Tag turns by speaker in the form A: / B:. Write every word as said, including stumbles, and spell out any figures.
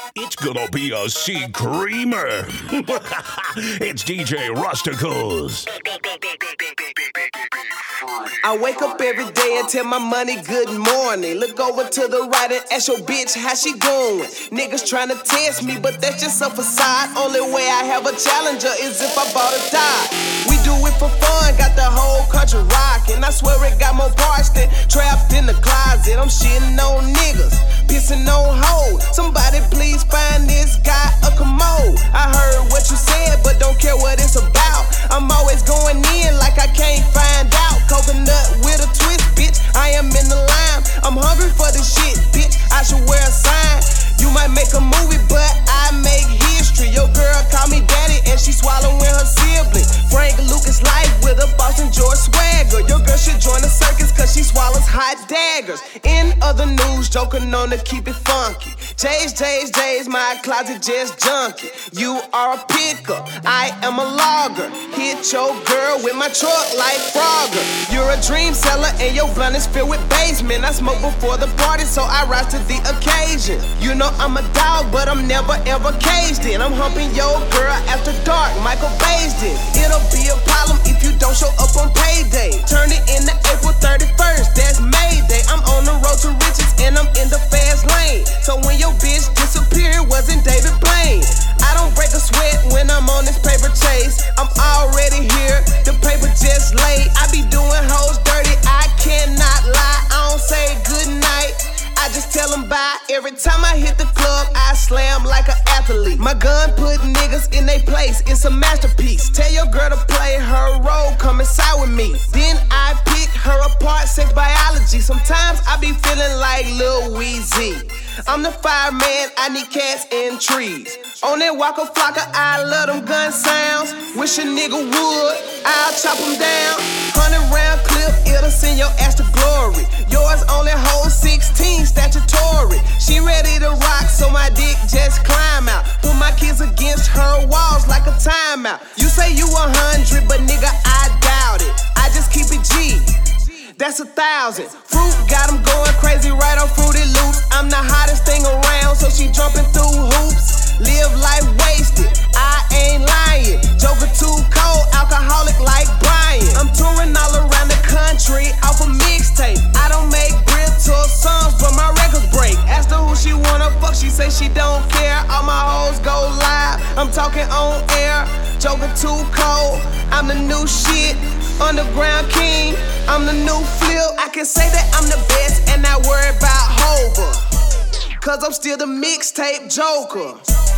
A: It's gonna be a screamer. It's D J Rusticles.
B: I wake up every day and tell my money good morning. Look over to the right and ask your bitch how she doing. Niggas tryna test me, but that's just a facade. Only way I have a challenger is if I bought a die. We do it for fun, got the whole country rockin'. I swear it got more parts than trapped in the closet. I'm shitting on niggas, pissing on hoes. Somebody please find this guy a commode. I heard what you said, but don't care what it's about. I'm always going in like I can't find out. Coconut with a twist, bitch, I am in the lime. I'm hungry for this shit, bitch, I should wear a sign. You might make a movie, but I make history. Your girl call me daddy and she swallowing her sibling. Frank Lucas life with a Boston George swagger. Your girl should join the circus cause she swallows hot daggers. In other news, Joker known to keep it funky. J's, J's, J's, my closet just junky. You are a picker, I am a logger. Hit your girl with my truck like Frogger. You're a dream seller and your blunt is filled with basement. I smoke before the party so I rise to the occasion. You know I'm a dog but I'm never ever caged in. I'm humping your girl after dark, Michael Bay's did. It'll be a problem if you don't show up on payday. Turn it into April thirty-first, that's May Day. I'm on the road to riches and I'm in the fast lane. So when your bitch disappeared, wasn't David Blaine. I don't break a sweat when I'm on this paper chase. I'm already here, the paper just laid. I be doing hoes dirty, I cannot lie. I don't say goodnight, I just tell them bye. Every time I hit the club, I slam like an athlete. My gun put niggas in their place, it's a masterpiece. Tell your girl to play her role, come inside with me. Then I pick her apart, sex biology. Sometimes I be feeling like Lil Weezy. I'm the fireman, I need cats and trees. On that Waka Flocka, I love them gun sounds. Wish a nigga would, I'll chop them down. Hundred round clip, it'll send your ass to glory. Yours only holds sixteen statutory. She ready to rock, so my dick just climb out. Put my kids against her walls like a timeout. You say you a hundred, but nigga, I doubt it. I just keep it G. That's a thousand. Fruit got them going crazy right on Fruity Loops. I'm the hottest thing around, so she jumping through hoops. Live life wasted, I ain't lying. Joker too cold, alcoholic like Brian. I'm touring all around the country off a mixtape. I don't make brittle songs, but my records break. Asked her who she wanna fuck, she say she don't care. All my hoes go live, I'm talking on air. Joker too cold, I'm the new shit. Underground king, I'm the new flip. I can say that I'm the best and not worry about Hova, cause I'm still the mixtape Joker.